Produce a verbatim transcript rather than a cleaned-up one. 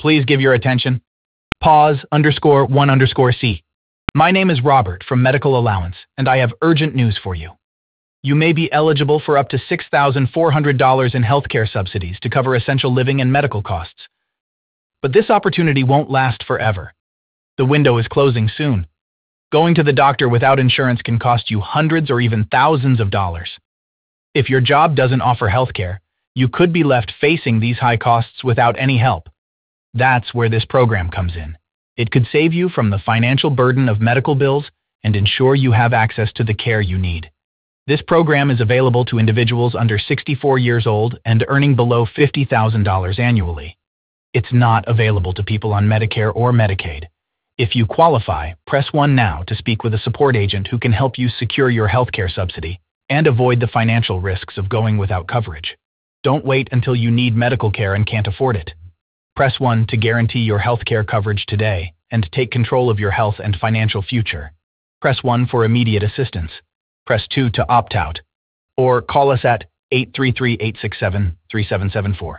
Please give your attention. Pause underscore one underscore C. My name is Robert from Medical Allowance, and I have urgent news for you. You may be eligible for up to six thousand four hundred dollars in healthcare subsidies to cover essential living and medical costs. But this opportunity won't last forever. The window is closing soon. Going to the doctor without insurance can cost you hundreds or even thousands of dollars. If your job doesn't offer healthcare, you could be left facing these high costs without any help. That's where this program comes in. It could save you from the financial burden of medical bills and ensure you have access to the care you need. This program is available to individuals under sixty-four years old and earning below fifty thousand dollars annually. It's not available to people on Medicare or Medicaid. If you qualify, press one now to speak with a support agent who can help you secure your healthcare subsidy and avoid the financial risks of going without coverage. Don't wait until you need medical care and can't afford it. Press one to guarantee your healthcare coverage today and take control of your health and financial future. Press one for immediate assistance. Press two to opt out. Or call us at eight three three, eight six seven, three seven seven four.